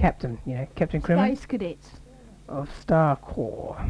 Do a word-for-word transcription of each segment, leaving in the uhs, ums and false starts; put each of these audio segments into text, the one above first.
captain, you know, Captain Crimmins Space cadets. of Star Corps.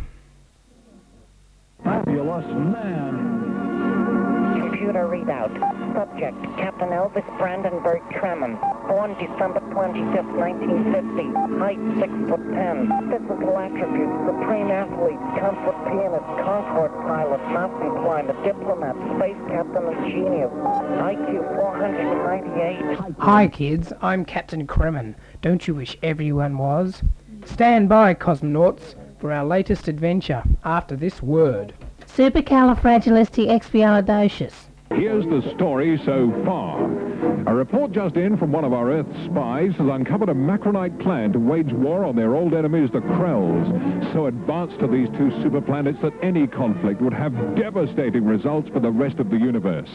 Fabulous man. Computer readout. Subject, Captain Elvis Brandenburg Tremens. Born December twenty-fifth, nineteen fifty. Height, six foot ten. Physical attributes, supreme athlete, concert pianist, Concorde pilot, mountain climber, diplomat, space captain, and genius. I Q four hundred ninety-eight. Hi kids, I'm Captain Kremen. Don't you wish everyone was? Stand by, cosmonauts, for our latest adventure after this word. Supercalifragilisticexpialidocious. Here's the story so far. A report just in from one of our Earth spies has uncovered a Macronite plan to wage war on their old enemies, the Krells. So advanced are these two superplanets that any conflict would have devastating results for the rest of the universe.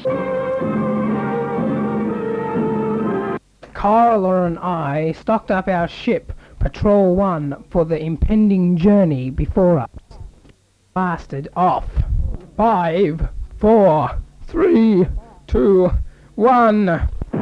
Carla and I stocked up our ship, Patrol One, for the impending journey before us. Blasted off. Five, four, three, two, one.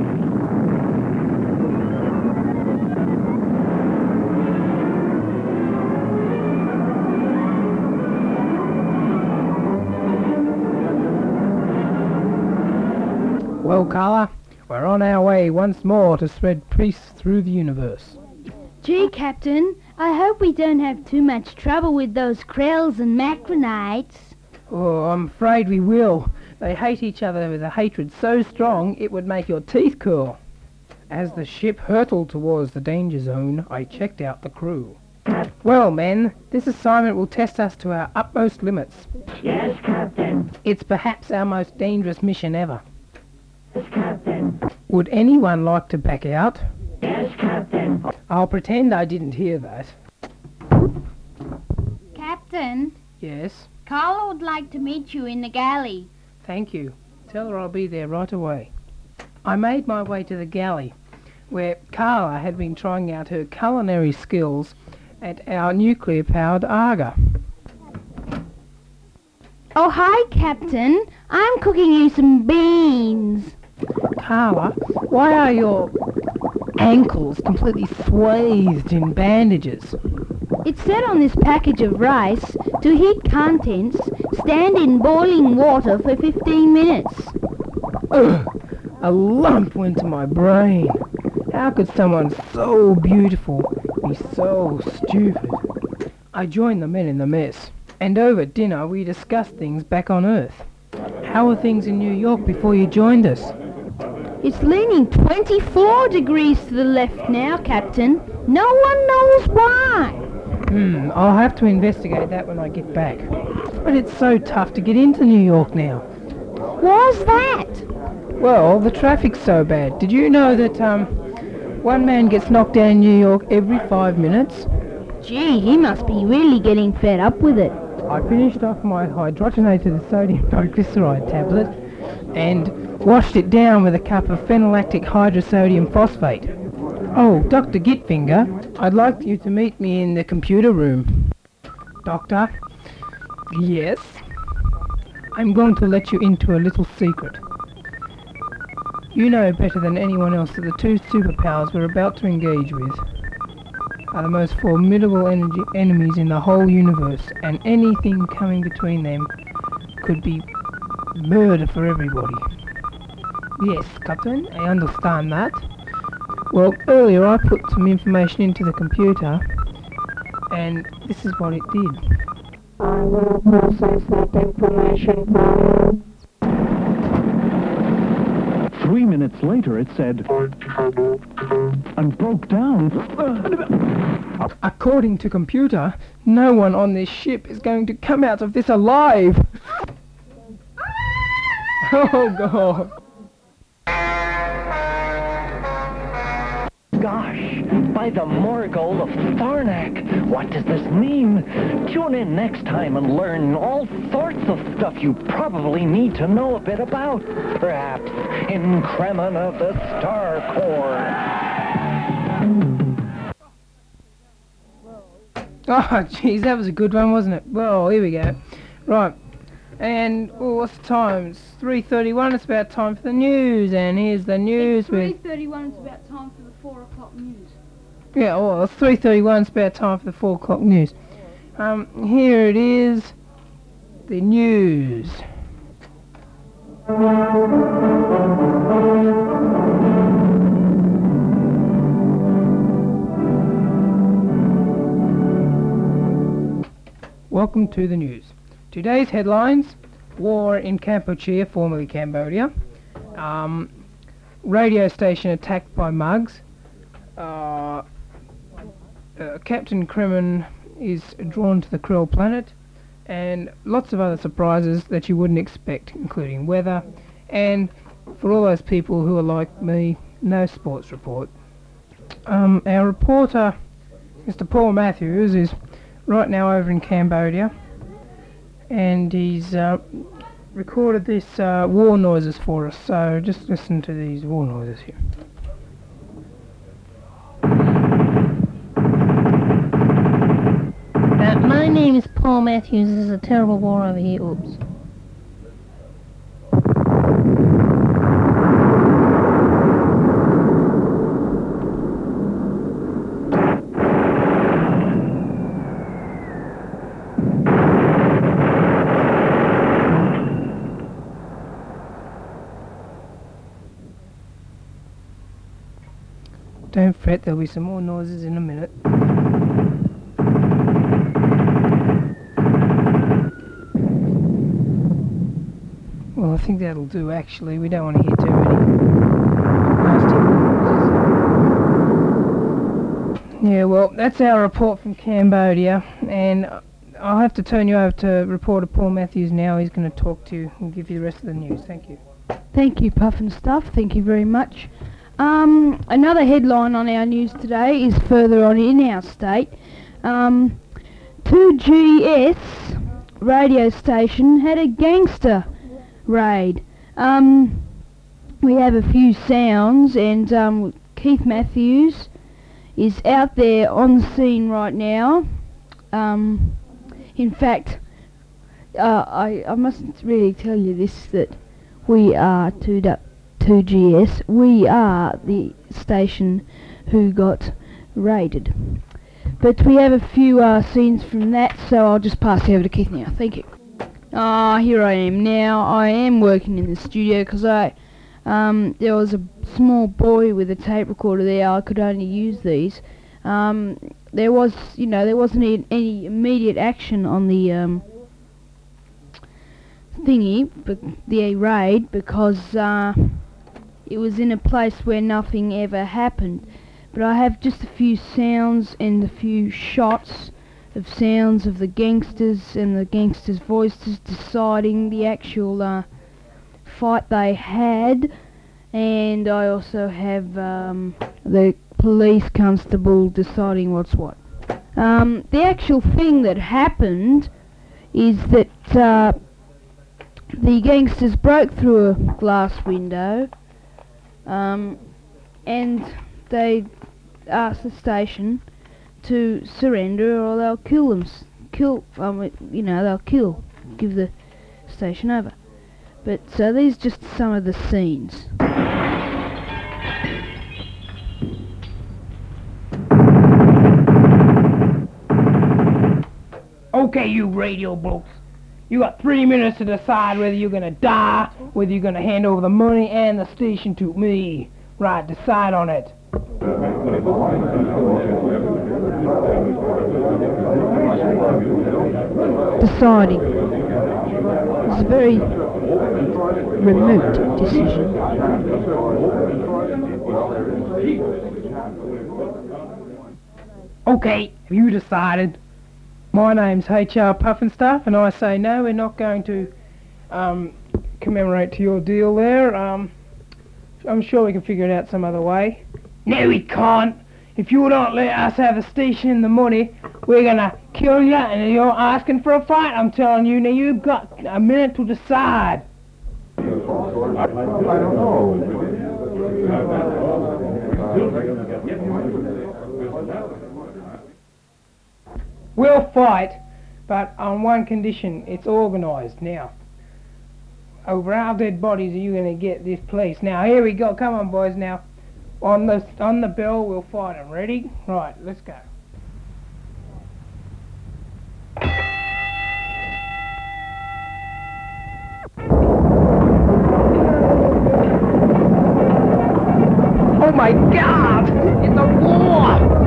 Well, Carla, we're on our way once more to spread peace through the universe. Gee, Captain, I hope we don't have too much trouble with those Krells and Macronites. Oh, I'm afraid we will. They hate each other with a hatred so strong it would make your teeth curl. As the ship hurtled towards the danger zone, I checked out the crew. Well, men, this assignment will test us to our utmost limits. Yes, Captain. It's perhaps our most dangerous mission ever. Yes, Captain. Would anyone like to back out? Yes, Captain. I'll pretend I didn't hear that. Captain, Yes, Carla would like to meet you in the galley. thank you. Tell her I'll be there right away. I made my way to the galley, where Carla had been trying out her culinary skills at our nuclear-powered Arga. Oh, hi, Captain. I'm cooking you some beans. Carla, why are your ankles completely swathed in bandages? It said on this package of rice, to heat contents, stand in boiling water for fifteen minutes. Ugh, a lump went to my brain. How could someone so beautiful be so stupid? I joined the men in the mess, and over dinner we discussed things back on Earth. How were things in New York before you joined us? It's leaning twenty-four degrees to the left now, Captain. No one knows why. Hmm, I'll have to investigate that when I get back. But it's so tough to get into New York now. Why's that? Well, the traffic's so bad. Did you know that, um, one man gets knocked down in New York every five minutes? Gee, he must be really getting fed up with it. I finished off my hydrogenated sodium triglyceride tablet and washed it down with a cup of phenolactic hydrosodium phosphate. Oh, Doctor Gitfinger, I'd like you to meet me in the computer room. Doctor? Yes? I'm going to let you into a little secret. You know better than anyone else that the two superpowers we're about to engage with are the most formidable energy enemies in the whole universe, and anything coming between them could be murder for everybody. Yes, Captain, I understand that. Well, earlier I put some information into the computer, and this is what it did. I will process that information for you. Three minutes later, it said, and broke down. According to computer, no one on this ship is going to come out of this alive. Oh, God. Gosh, by the Morgul of Tharnak. What does this mean? Tune in next time and learn all sorts of stuff you probably need to know a bit about. Perhaps in Kremen of the Star Corps. Oh, jeez, that was a good one, wasn't it? Well, here we go. Right. And, well, what's the time? It's three thirty-one. It's about time for the news. And here's the news It's three with... thirty-one. It's about time for the four o'clock news. Yeah, well, it's three thirty-one, it's about time for the four o'clock news. Um, here it is, the news. Welcome to the news. Today's headlines: war in Kampuchea, formerly Cambodia. Um, radio station attacked by mugs. Uh, uh, Captain Kremen is drawn to the Krill planet, and lots of other surprises that you wouldn't expect, including weather, and for all those people who are like me, no sports report. Um, our reporter, Mister Paul Matthews, is right now over in Cambodia, and he's uh, recorded this uh, war noises for us, so just listen to these war noises here. Uh, my name is Paul Matthews. This is a terrible war over here. Oops. Don't fret, there'll be some more noises in a minute. Well, I think that'll do actually. We don't want to hear too many nasty noises. Yeah, well, that's our report from Cambodia, and I'll have to turn you over to reporter Paul Matthews now. He's going to talk to you and give you the rest of the news. Thank you. Thank you, Puff and Stuff. Thank you very much. Um, another headline on our news today is further on in our state. Um, two G S radio station had a gangster raid. Um, we have a few sounds, and um, Keith Matthews is out there on the scene right now. Um, in fact, uh, I, I mustn't really tell you this, that we are two G S. We are the station who got raided. But we have a few uh, scenes from that, so I'll just pass you over to Keith now. Thank you. Ah, here I am now. I am working in the studio because I, um, there was a small boy with a tape recorder there. I could only use these. Um, there was, you know, there wasn't any, any immediate action on the um, thingy, but the raid, because uh, it was in a place where nothing ever happened. But I have just a few sounds and a few shots of sounds of the gangsters and the gangsters' voices deciding the actual uh, fight they had, and I also have um, the police constable deciding what's what. Um, the actual thing that happened is that uh, the gangsters broke through a glass window, um, and they asked the station to surrender or they'll kill them, s- kill, um, you know, they'll kill, give the station over. But uh, these are just some of the scenes. Okay, you radio blokes. You got three minutes to decide whether you're gonna die, whether you're gonna hand over the money and the station to me. Right, decide on it. Deciding. It's a very remote decision. Okay, have you decided? My name's H R Pufnstuf, and I say no, we're not going to um, commemorate to your deal there. Um, I'm sure we can figure it out some other way. No, we can't. If you don't let us have the station and the money, we're gonna kill you, and you're asking for a fight. I'm telling you, now you've got a minute to decide. I don't know. We'll fight, but on one condition. It's organised. Now, over our dead bodies are you going to get this place. Now, here we go. Come on, boys, now. On the on the bell, we'll fight 'em. Ready? Right, let's go. Oh my God! It's a war!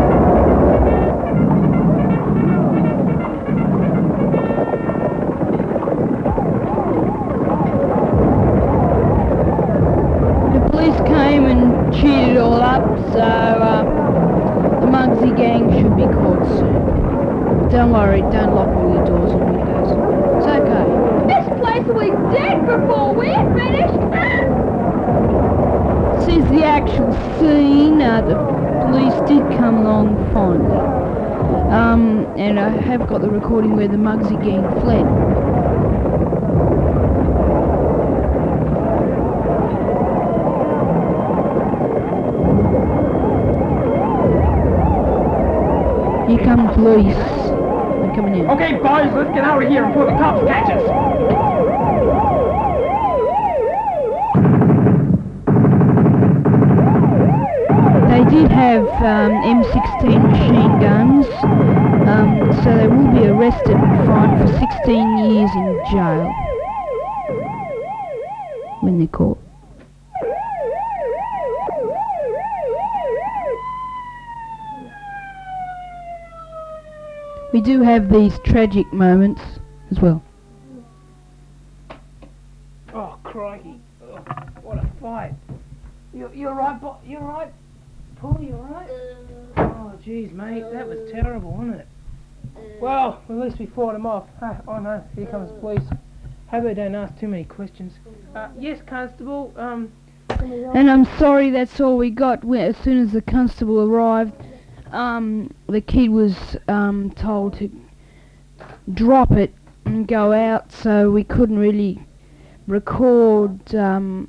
Cheered it all up, so uh, the Muggsy gang should be caught soon. Don't worry, don't lock all your doors and windows. It's okay. This place will be dead before we're finished! This is the actual scene. Uh, the police did come along finally. Um, and I have got the recording where the Muggsy gang fled. Here come the police. They're coming in. Okay, boys, let's get out of here before the cops catch us. They did have um, M sixteen machine guns, um, so they will be arrested and fined for sixteen years in jail when they're caught. We do have these tragic moments as well. Oh, crikey. Oh, what a fight. You, you're right, Bo- you're right. Paul, you're right. Oh, jeez, mate, that was terrible, wasn't it? Well, at least we fought him off. Ah, oh no, here comes the police. Hope they don't ask too many questions. Uh, yes, Constable, um... And I'm sorry, that's all we got. We- As soon as the constable arrived, um, the kid was um, told to drop it and go out, so we couldn't really record. Um,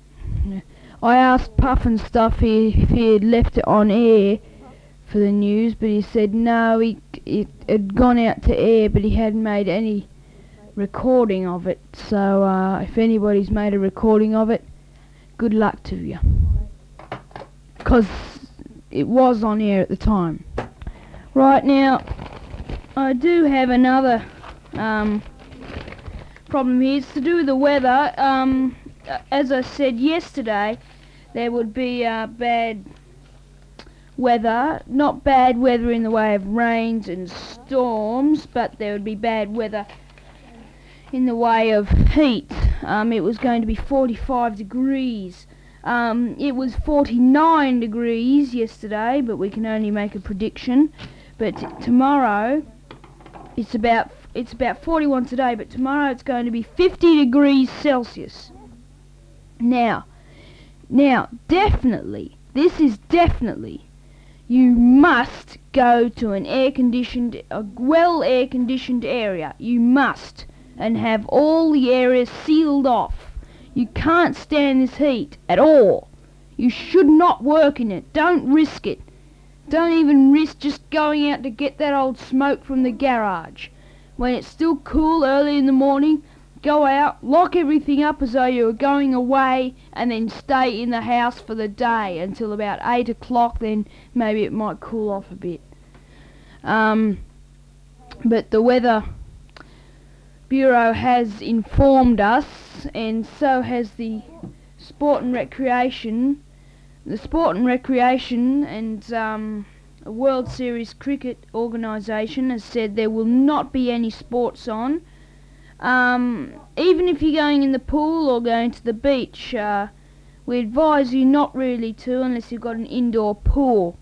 I asked Puff and Stuff if he had left it on air for the news, but he said no, he, it had gone out to air, but he hadn't made any recording of it. So uh, if anybody's made a recording of it, good luck to you, because it was on air at the time. Right, now I do have another um, problem here. It's to do with the weather. Um, as I said yesterday, there would be uh, bad weather, not bad weather in the way of rains and storms, but there would be bad weather in the way of heat. Um, it was going to be forty-five degrees. Um, it was forty-nine degrees yesterday, but we can only make a prediction. But t- tomorrow, it's about it's about forty-one today, but tomorrow it's going to be fifty degrees Celsius. Now, now, definitely, this is definitely, you must go to an air-conditioned, a well air-conditioned area. You must, and have all the areas sealed off. You can't stand this heat at all. You should not work in it. Don't risk it. Don't even risk just going out to get that old smoke from the garage. When it's still cool early in the morning, go out, lock everything up as though you were going away, and then stay in the house for the day until about eight o'clock, then maybe it might cool off a bit. Um, but the Weather Bureau has informed us, and so has the Sport and Recreation. The Sport and Recreation and um, a World Series Cricket organisation has said there will not be any sports on. Um, even if you're going in the pool or going to the beach, uh, we advise you not really to unless you've got an indoor pool.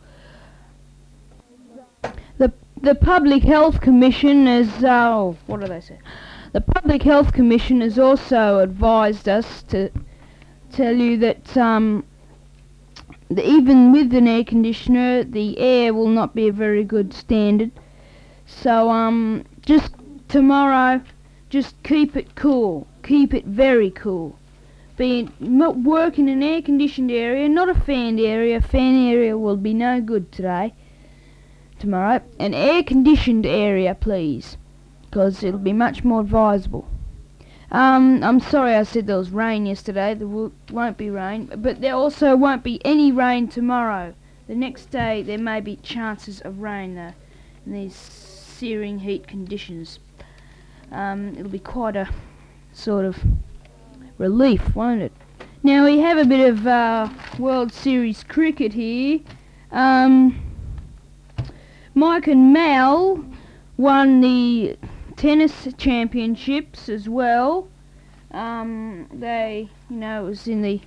The the Public Health Commission has, uh, oh, what do they say? The Public Health Commission has also advised us to tell you that um, the, even with an air conditioner, the air will not be a very good standard. So um, just tomorrow, just keep it cool. Keep it very cool. Be m- work in an air-conditioned area, not a fanned area. Fan area will be no good today. Tomorrow, an air-conditioned area, please, because it'll be much more advisable. Um, I'm sorry I said there was rain yesterday. There w- won't be rain, but there also won't be any rain tomorrow. The next day there may be chances of rain though, in these searing heat conditions. Um, it'll be quite a sort of relief, won't it? Now we have a bit of uh, World Series cricket here. Um, Mike and Mal won the tennis championships as well. Um, they, you know, it was in the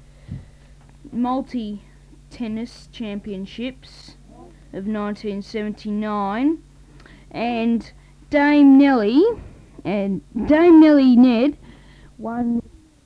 multi-tennis championships of nineteen seventy-nine, and Dame Nellie and Dame Nellie Ned won.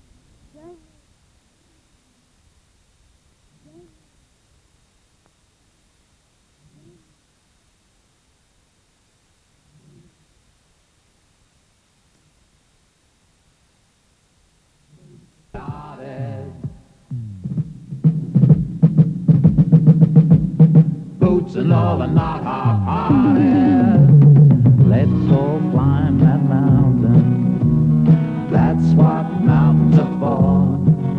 Boots and all and not half hearted. Let's all climb that mountain. That's what mountains are for.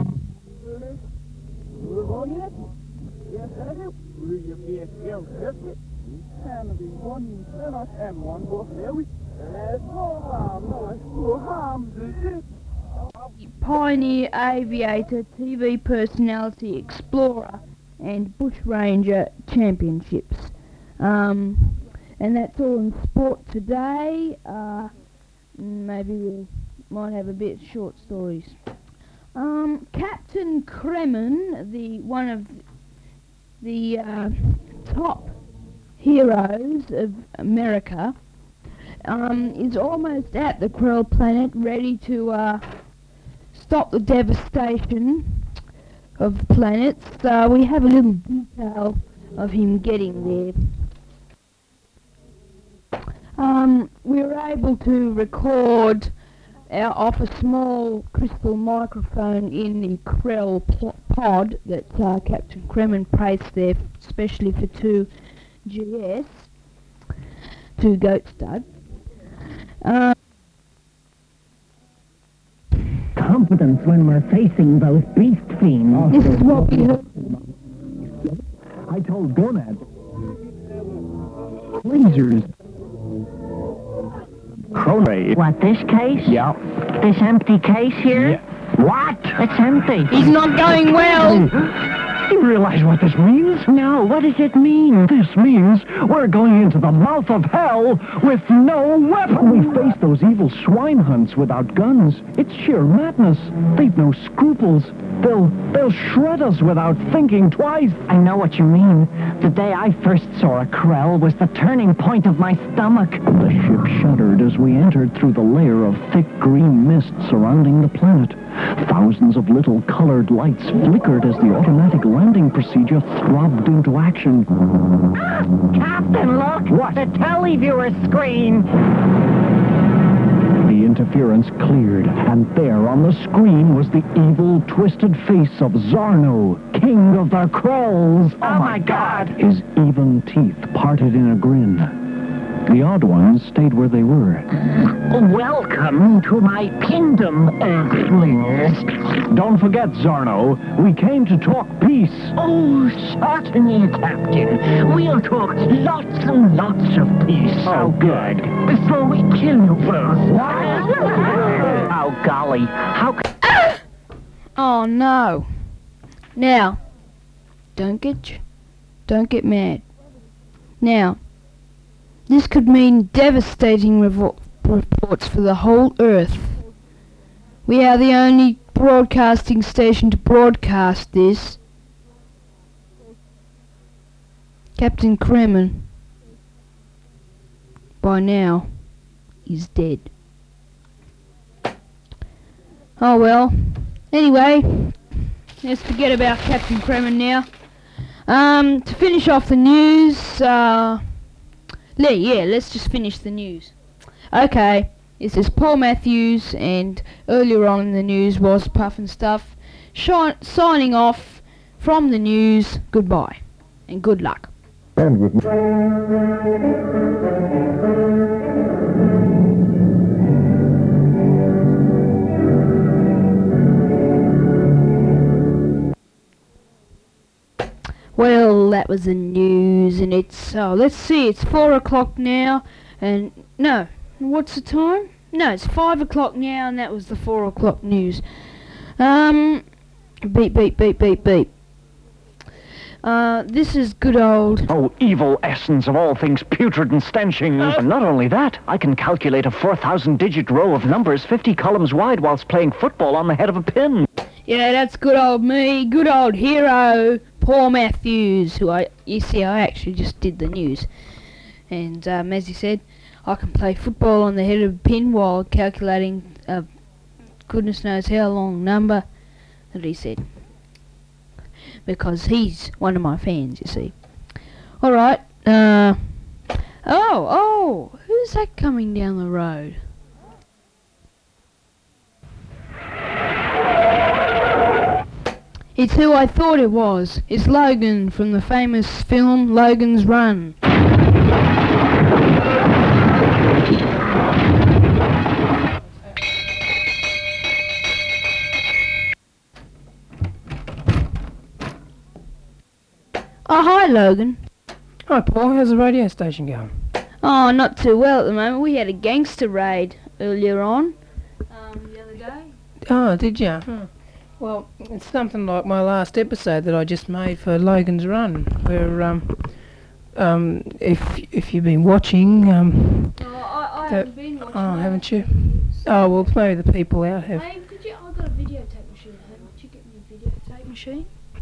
Pioneer aviator, T V personality, explorer, and bushranger championships. Um, and that's all in sport today. Uh, maybe we might have a bit of short stories. Um, Captain Kremen, the one of the uh, top heroes of America, um, is almost at the Krell planet, ready to uh, stop the devastation of planets. Uh, we have a little detail of him getting there. Um, we were able to record our, off a small crystal microphone in the Krell pl- pod that uh, Captain Kremen placed there especially for two G S, two goat stud. Uh, Confidence when we're facing those beast fiends. this is what we heard. I told Gonad. Lasers. Chronray. What, this case? Yeah. This empty case here? Yeah. What? It's empty. He's not going well. Do you realize what this means? No, what does it mean? This means we're going into the mouth of hell with no weapon. We face those evil swine hunts without guns. It's sheer madness. They've no scruples. They'll they'll shred us without thinking twice. I know what you mean. The day I first saw a Krell was the turning point of my stomach. The ship shuddered as we entered through the layer of thick green mist surrounding the planet. Thousands of little colored lights flickered as the automatic landing procedure throbbed into action. Captain, look! What? The televiewer screen! The interference cleared, and there on the screen was the evil, twisted face of Zarno, king of the Krells. Oh, my God! His even teeth parted in a grin. The odd ones stayed where they were. Welcome to my kingdom, Earthlings. Don't forget, Zarno, we came to talk peace. Oh, certainly, Captain. We'll talk lots and lots of peace. Oh, good. Before we kill you both. Oh, golly. How c- Oh no. Now, don't get don't get mad. Now, this could mean devastating revo- reports for the whole Earth. We are the only broadcasting station to broadcast this. Captain Kremen, by now, is dead. Oh well. Anyway, let's forget about Captain Kremen now. Um, to finish off the news, uh... Yeah, yeah, let's just finish the news. Okay, this is Paul Matthews, and earlier on in the news was Puff and Stuff. Shi- signing off from the news, goodbye, and good luck. And with that was the news, and it's, oh, let's see, it's four o'clock now, and, no, what's the time? No, it's five o'clock now, and that was the four o'clock news. Um, beep, beep, beep, beep, beep. Uh, this is good old... Oh, evil essence of all things putrid and stenching. Uh. And not only that, I can calculate a four thousand digit row of numbers fifty columns wide whilst playing football on the head of a pin. Yeah, that's good old me, good old hero, Paul Matthews, who I, you see, I actually just did the news. And, um, as he said, I can play football on the head of a pin while calculating a goodness knows how long number, that he said. Because he's one of my fans, you see. Alright, uh... Oh, oh! Who's that coming down the road? It's who I thought it was. It's Logan from the famous film Logan's Run. Oh, hi, Logan. Hi, Paul. How's the radio station going? Oh, not too well at the moment. We had a gangster raid earlier on, um, the other day. Oh, did you? Hmm. Well, it's something like my last episode that I just made for Logan's Run, where, um, um, if if you've been watching, um... Oh, I, I the, haven't been watching. Oh, haven't you? Oh, well, maybe the people out have. Hey, could you... I've got a videotape machine at home. Could you get me a videotape machine?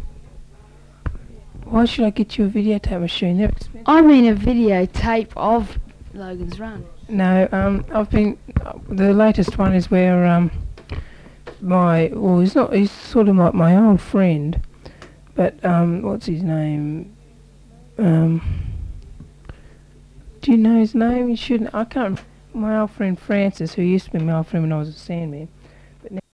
Why should I get you a videotape machine? They're expensive. I mean a videotape of Logan's Run. No, um, I've been... Uh, the latest one is where, um... my... Well, he's not... He's sort of like my old friend. But, um, what's his name? Um... Do you know his name? You shouldn't... I can't... My old friend Francis, who used to be my old friend when I was a Sandman.